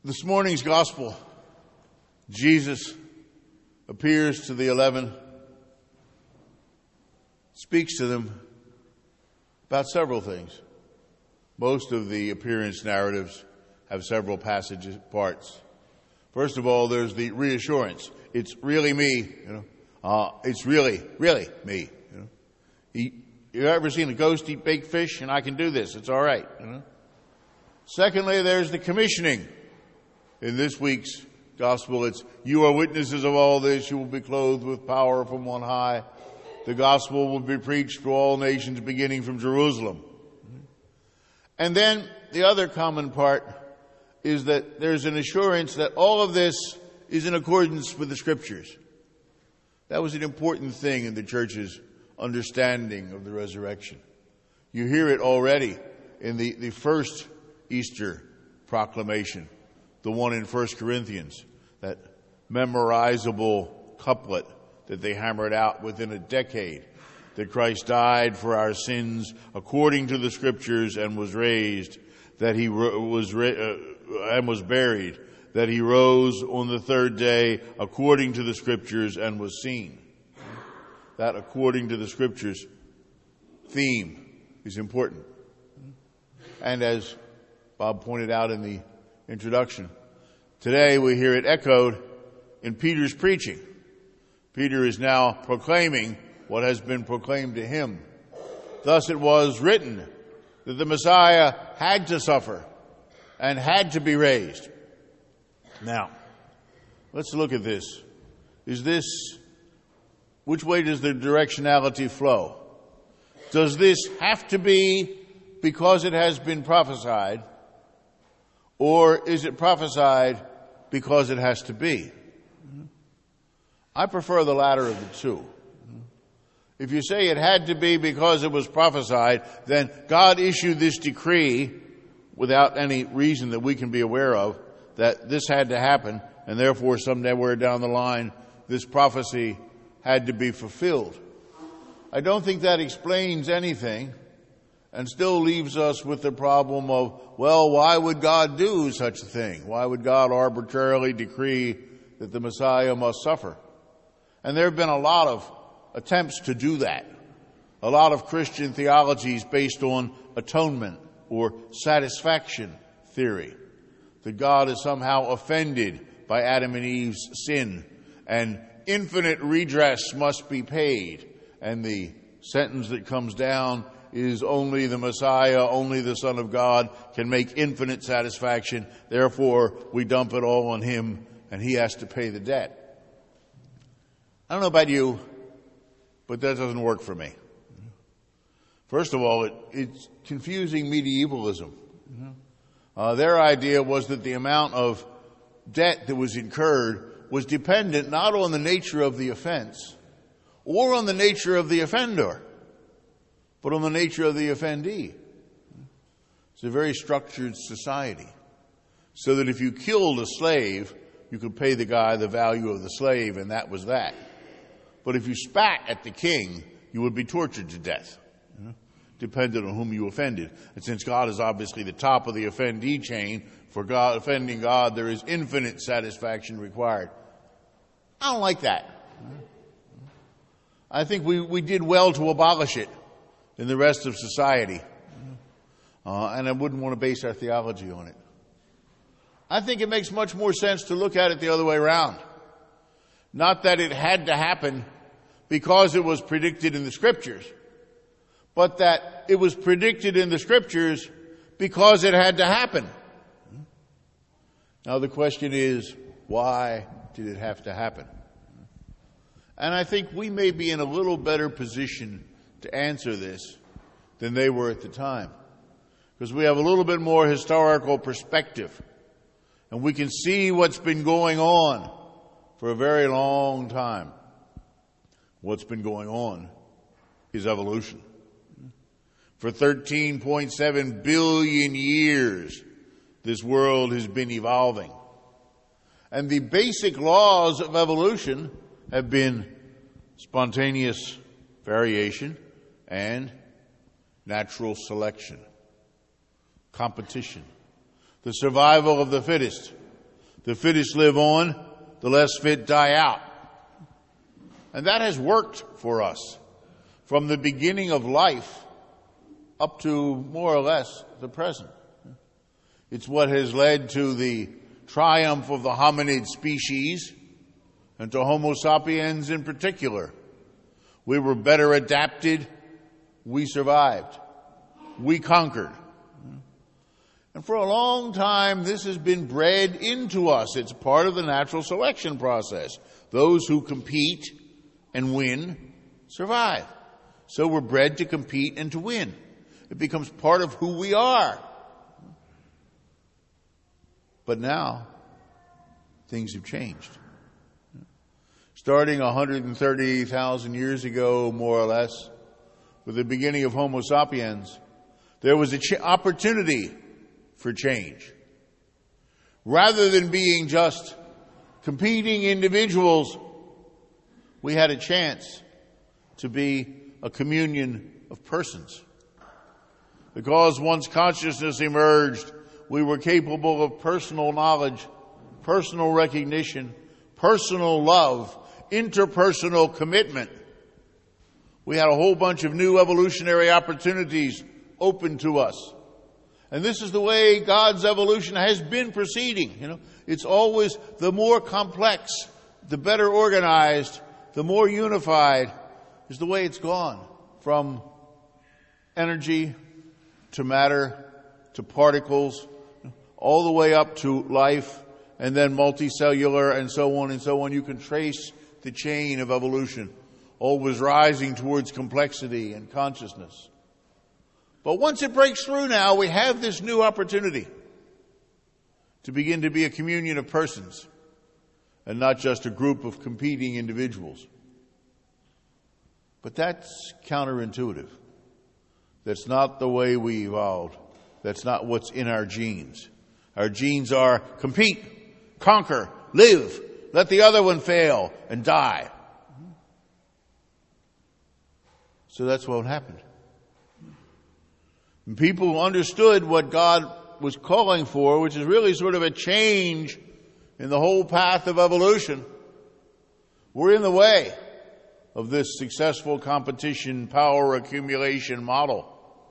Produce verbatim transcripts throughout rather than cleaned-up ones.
This morning's gospel, Jesus appears to the eleven, speaks to them about several things. Most of the appearance narratives have several passages, parts. First of all, there's the reassurance. It's really me, you know. Uh, it's really, really me, you know. You, you ever seen a ghost eat baked fish? And I can do this. It's all right, you know. Secondly, there's the commissioning. In this week's gospel, it's, you are witnesses of all this. You will be clothed with power from on high. The gospel will be preached to all nations, beginning from Jerusalem. And then the other common part is that there's an assurance that all of this is in accordance with the Scriptures. That was an important thing in the church's understanding of the resurrection. You hear it already in the, the first Easter proclamation, the one in First Corinthians, that memorizable couplet that they hammered out within a decade, that Christ died for our sins according to the Scriptures and was raised, that he ro- was ra- uh, and was buried, that he rose on the third day according to the Scriptures and was seen. That according to the Scriptures theme is important. And as Bob pointed out in the introduction, today we hear it echoed in Peter's preaching. Peter is now proclaiming what has been proclaimed to him. Thus it was written that the Messiah had to suffer and had to be raised. Now, let's look at this. Is this, which way does the directionality flow? Does this have to be because it has been prophesied, or is it prophesied because it has to be? I prefer the latter of the two. If you say it had to be because it was prophesied, then God issued this decree without any reason that we can be aware of that this had to happen, and therefore somewhere down the line this prophecy had to be fulfilled. I don't think that explains anything, and still leaves us with the problem of, well, why would God do such a thing? Why would God arbitrarily decree that the Messiah must suffer? And there have been a lot of attempts to do that. A lot of Christian theologies based on atonement or satisfaction theory, that God is somehow offended by Adam and Eve's sin, and infinite redress must be paid, and the sentence that comes down is only the Messiah, only the Son of God can make infinite satisfaction. Therefore, we dump it all on him, and he has to pay the debt. I don't know about you, but that doesn't work for me. First of all, it, it's confusing medievalism. Uh, their idea was that the amount of debt that was incurred was dependent not on the nature of the offense or on the nature of the offender, but on the nature of the offendee. It's a very structured society, so that if you killed a slave, you could pay the guy the value of the slave, and that was that. But if you spat at the king, you would be tortured to death, you know, dependent on whom you offended. And since God is obviously the top of the offendee chain, for God, offending God, there is infinite satisfaction required. I don't like that. I think we, we did well to abolish it in the rest of society. Uh, and I wouldn't want to base our theology on it. I think it makes much more sense to look at it the other way around. Not that it had to happen because it was predicted in the Scriptures, but that it was predicted in the Scriptures because it had to happen. Now the question is, why did it have to happen? And I think we may be in a little better position to answer this than they were at the time, because we have a little bit more historical perspective, and we can see what's been going on for a very long time. What's been going on is evolution. For thirteen point seven billion years, this world has been evolving. And the basic laws of evolution have been spontaneous variation and natural selection, competition, the survival of the fittest, The fittest live on, the less fit die out. And that has worked for us from the beginning of life up to more or less the present. It's what has led to the triumph of the hominid species and to Homo sapiens in particular. We were better adapted. We survived. We conquered. And for a long time, this has been bred into us. It's part of the natural selection process. Those who compete and win survive. So we're bred to compete and to win. It becomes part of who we are. But now, things have changed. Starting one hundred thirty thousand years ago, more or less, with the beginning of Homo sapiens, there was an ch- opportunity for change. Rather than being just competing individuals, we had a chance to be a communion of persons. Because once consciousness emerged, we were capable of personal knowledge, personal recognition, personal love, interpersonal commitment. We had a whole bunch of new evolutionary opportunities open to us. And this is the way God's evolution has been proceeding. You know, it's always the more complex, the better organized, the more unified is the way it's gone. From energy to matter to particles, all the way up to life, and then multicellular and so on and so on. You can trace the chain of evolution, always rising towards complexity and consciousness. But once it breaks through now, we have this new opportunity to begin to be a communion of persons and not just a group of competing individuals. But that's counterintuitive. That's not the way we evolved. That's not what's in our genes. Our genes are compete, conquer, live, let the other one fail, and die. So that's what happened. And people understood what God was calling for, which is really sort of a change in the whole path of evolution. We're in the way of this successful competition, power accumulation model.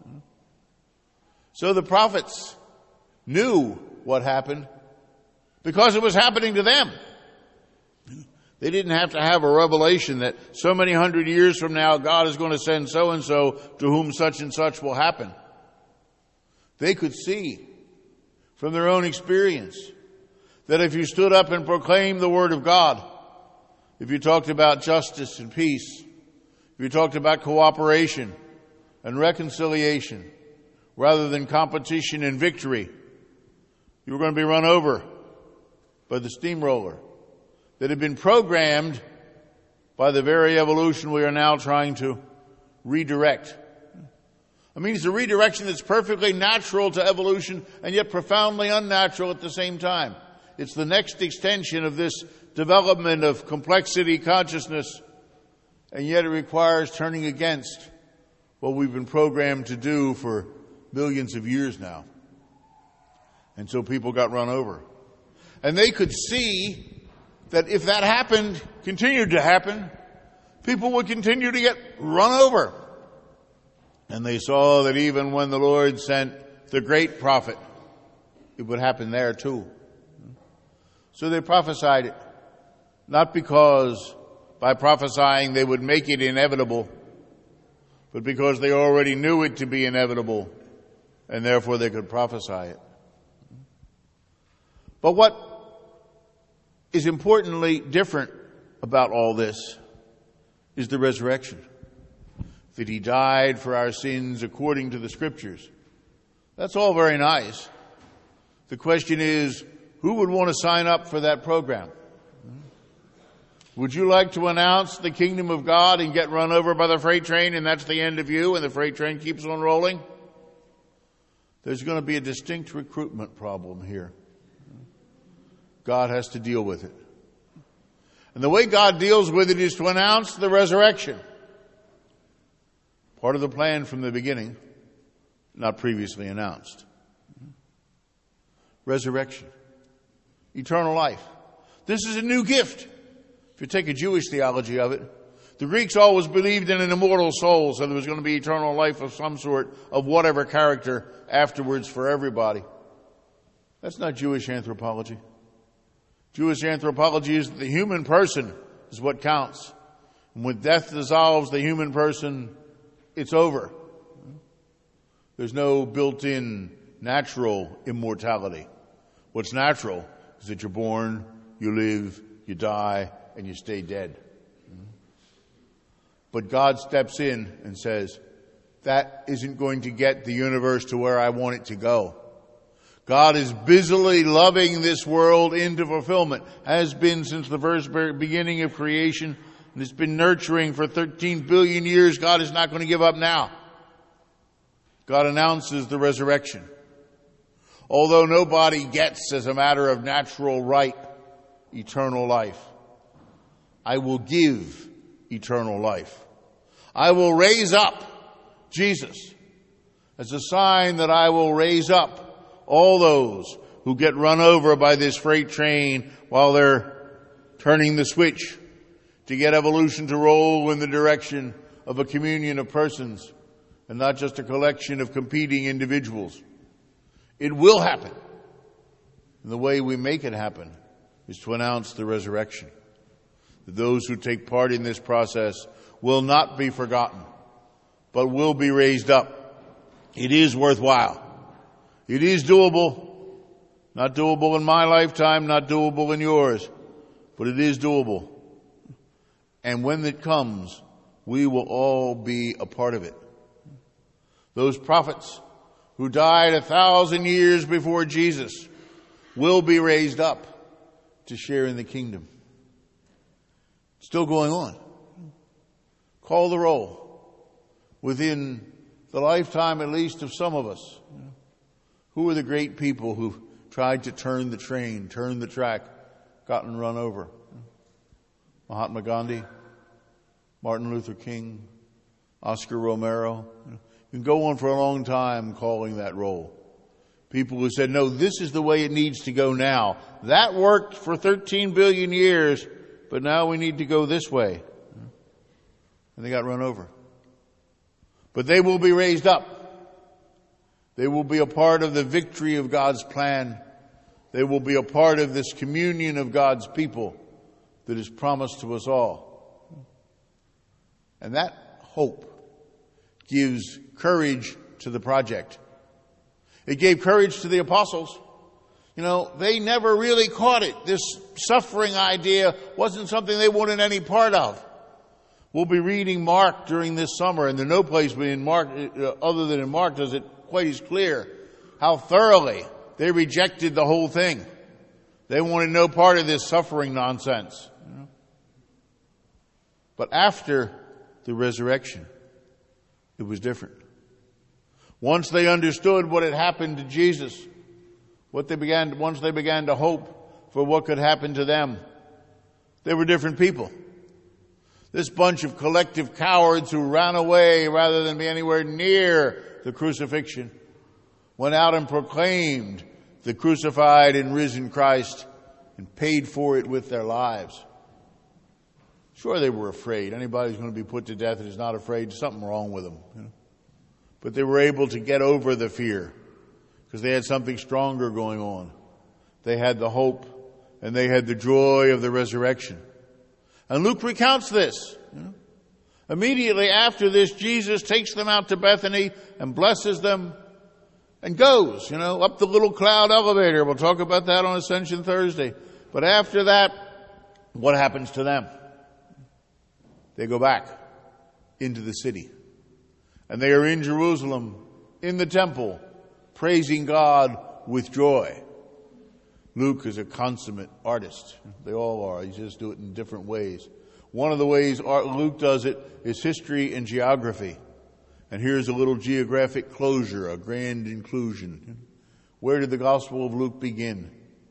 So the prophets knew what happened because it was happening to them. They didn't have to have a revelation that so many hundred years from now God is going to send so-and-so to whom such and such will happen. They could see from their own experience that if you stood up and proclaimed the Word of God, if you talked about justice and peace, if you talked about cooperation and reconciliation rather than competition and victory, you were going to be run over by the steamroller that had been programmed by the very evolution we are now trying to redirect. I mean, it's a redirection that's perfectly natural to evolution and yet profoundly unnatural at the same time. It's the next extension of this development of complexity consciousness, and yet it requires turning against what we've been programmed to do for millions of years now. And so people got run over. And they could see that if that happened, continued to happen, people would continue to get run over. And they saw that even when the Lord sent the great prophet, it would happen there too. So they prophesied it, not because by prophesying they would make it inevitable, but because they already knew it to be inevitable, and therefore they could prophesy it. But what is importantly different about all this is the resurrection. That he died for our sins according to the Scriptures. That's all very nice. The question is, who would want to sign up for that program? Would you like to announce the kingdom of God and get run over by the freight train and that's the end of you and the freight train keeps on rolling? There's going to be a distinct recruitment problem here. God has to deal with it. And the way God deals with it is to announce the resurrection. Part of the plan from the beginning, not previously announced. Resurrection. eternal life. This is a new gift. If you take a Jewish theology of it, the Greeks always believed in an immortal soul, so there was going to be eternal life of some sort, of whatever character, afterwards for everybody. That's not Jewish anthropology. Jewish anthropology is that the human person is what counts. And when death dissolves the human person, it's over. There's no built-in natural immortality. What's natural is that you're born, you live, you die, and you stay dead. But God steps in and says, that isn't going to get the universe to where I want it to go. God is busily loving this world into fulfillment, has been since the very beginning of creation, and it's been nurturing for thirteen billion years. God is not going to give up now. God announces the resurrection. Although nobody gets, as a matter of natural right, eternal life, I will give eternal life. I will raise up Jesus as a sign that I will raise up all those who get run over by this freight train while they're turning the switch to get evolution to roll in the direction of a communion of persons and not just a collection of competing individuals. It will happen. And the way we make it happen is to announce the resurrection. That those who take part in this process will not be forgotten, but will be raised up. It is worthwhile. It is doable. Not doable in my lifetime, not doable in yours, but it is doable. And when it comes, we will all be a part of it. Those prophets who died a thousand years before Jesus will be raised up to share in the kingdom. Still going on. Call the roll. Within the lifetime, at least, of some of us. Who are the great people who tried to turn the train, turn the track, gotten run over? Mahatma Gandhi, Martin Luther King, Oscar Romero. You can go on for a long time calling that roll. People who said, no, this is the way it needs to go now. That worked for thirteen billion years, but now we need to go this way. And they got run over. But they will be raised up. They will be a part of the victory of God's plan. They will be a part of this communion of God's people that is promised to us all. And that hope gives courage to the project. It gave courage to the apostles. You know, they never really caught it. This suffering idea wasn't something they wanted any part of. We'll be reading Mark during this summer, and there's no place in Mark, uh, other than in Mark, does it quite as clear how thoroughly they rejected the whole thing. They wanted no part of this suffering nonsense. You know? But after the resurrection, it was different. Once they understood what had happened to Jesus, what they began, once they began to hope for what could happen to them, they were different people. This bunch of collective cowards who ran away rather than be anywhere near the crucifixion went out and proclaimed the crucified and risen Christ and paid for it with their lives. Sure, they were afraid. Anybody who's going to be put to death and is not afraid, there's something wrong with them. You know? But they were able to get over the fear because they had something stronger going on. They had the hope and they had the joy of the resurrection. And Luke recounts this. You know? Immediately after this, Jesus takes them out to Bethany and blesses them and goes, you know, up the little cloud elevator. We'll talk about that on Ascension Thursday. But after that, what happens to them? They go back into the city. And they are in Jerusalem, in the temple, praising God with joy. Luke is a consummate artist. They all are. He just do it in different ways. One of the ways Luke does it is history and geography. And here's a little geographic closure, a grand inclusion. Where did the Gospel of Luke begin?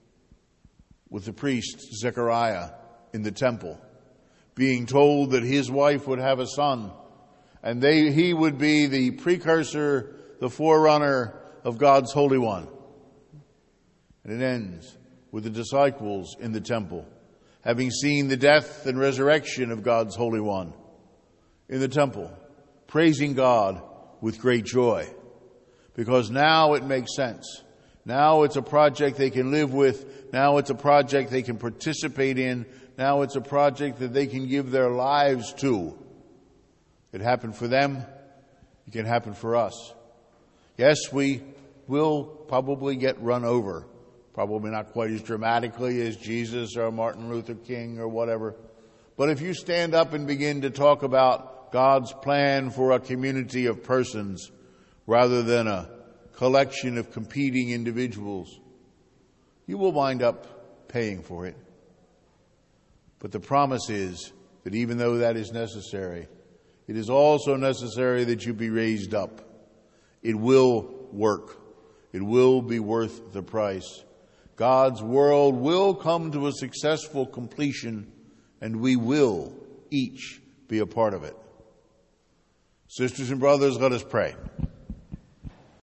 With the priest Zechariah in the temple, being told that his wife would have a son, and they, he would be the precursor, the forerunner of God's Holy One. And it ends with the disciples in the temple, having seen the death and resurrection of God's Holy One in the temple, praising God with great joy. Because now it makes sense. Now it's a project they can live with. Now it's a project they can participate in. Now it's a project that they can give their lives to. It happened for them. It can happen for us. Yes, we will probably get run over. Probably not quite as dramatically as Jesus or Martin Luther King or whatever. But if you stand up and begin to talk about God's plan for a community of persons rather than a collection of competing individuals, you will wind up paying for it. But the promise is that even though that is necessary, it is also necessary that you be raised up. It will work. It will be worth the price. God's world will come to a successful completion, and we will each be a part of it. Sisters and brothers, let us pray.